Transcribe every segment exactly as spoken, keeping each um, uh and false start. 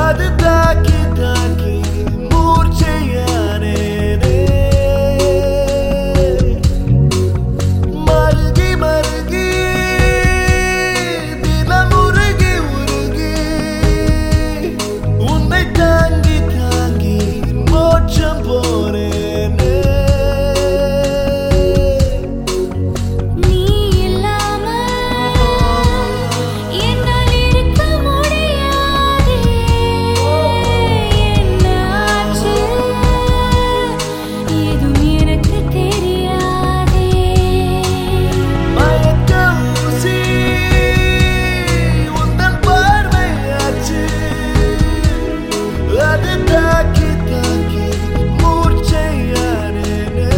அது தாக்கி தாக்கி மூர்ச்சையானேனே. மருகி மருகி தினம் உருகி உருகி உன்னை தாங்கி தாங்கி மோட்சம் போனேனே. நீ இல்லாம என்னால் இருக்க முடியாதே. என்ன ஆச்சு ஏதும் எனக்கு தெரியாதே. மயக்க ஊசி உந்தன் பார்வையாச்சு. அது தாக்கி தாக்கி மூர்ச்சையானேனே.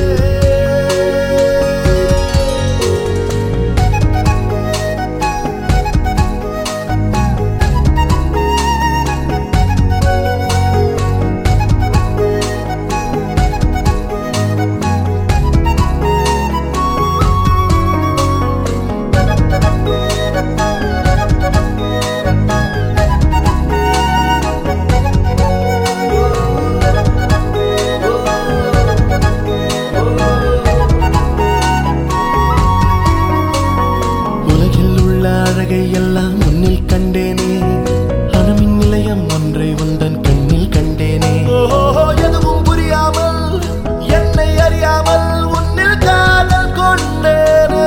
உலகில் உள்ள அழகை எல்லாம் முன்னில் கண்டேனே. அணுமின் நிலையம் ஒன்றை உந்தன் கண்ணில் கண்டேனே. எதுவும் புரியாமல் என்னை அறியாமல் உன்னில் காதல் கொண்டேனே.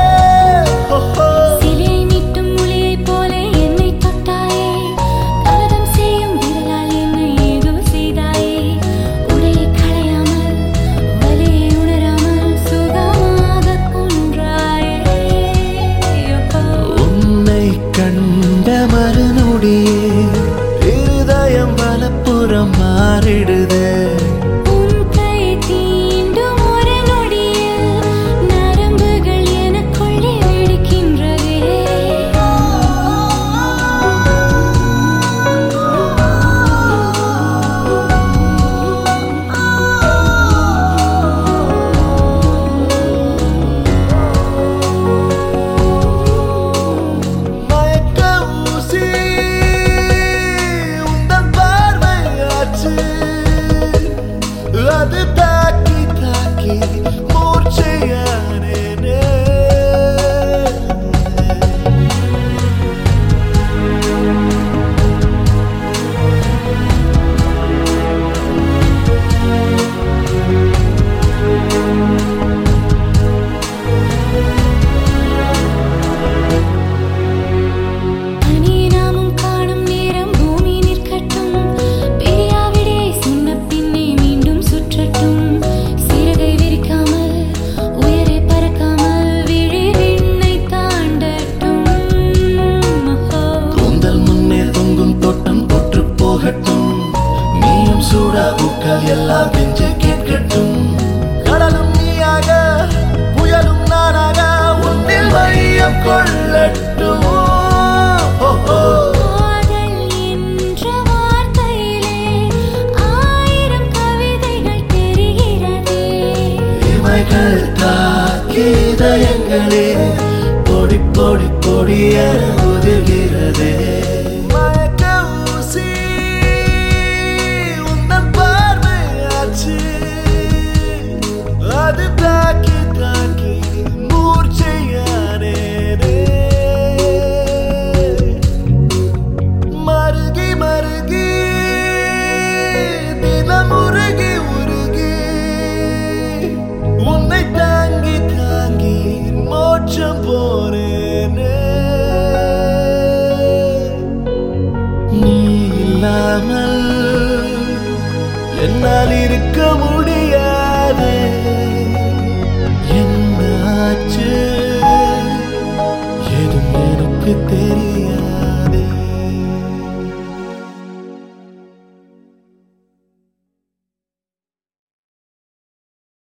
சிலை மீட்டும் மொழியைப் போல என்னை தொட்டாயே. கலகம் செய்யும் விரலால் என்னை ஏதோ செய்தாயே. உடையை களையாமல் வலியை உணராமல் சுகமாக கொன்றாயே. உன்னை கண்ட மறுநொடியே இருதயம் வலப்புறம் மாறிடுதே. உன் கை தீண்டும் ஒரு நொடியில் நரம்புகள் எனக்குள்ளே வெடிக்கின்றதே. மயக்க ஊசி உந்தன் பார்வையாச்சு. அது தாக்கி தாக்கி மூர்ச்சையானேனே. பனி நாமும் காணும் நேரம் பூமி நிற்கட்டும். பெரியாவிடே சின்ன பின்னே மீண்டும் சுற்றட்டும். சிறகை விரிக்காமல் உயரே பறக்காமல் விழி விண்ணை தாண்டட்டும். கூந்தல் முன்னே தொங்கும் தோட்டம் தொற்று போகட்டும். நீயும் சூடா பூக்கள் எல்லாம் கெஞ்ச கேட்கட்டும். கடலும் நீயாக புயலும் நானாக உன்னில் மையம் கொள்ளட்டும். காதல் என்ற வார்த்தையிலே ஆயிரம் கவிதைகள் தெரிகிறதே. இமைகள் தாக்கி இதயங்களே பொடி பொடி பொடியென உதிர்கிறதே. மயக்க ஊசி உந்தன் பார்வையாச்சு. அது தாக்கி தாக்கி மூர்ச்சையானேனே. மருகி மருகி தினம் உருகி உருகி உன்னை தாங்கி தாங்கி மோட்சம் போனேனே. நீ இல்லாமல் என்னால் இருக்க முடியாது. என்ன ஆச்சு ஏதும் எனக்கு தெரியும்.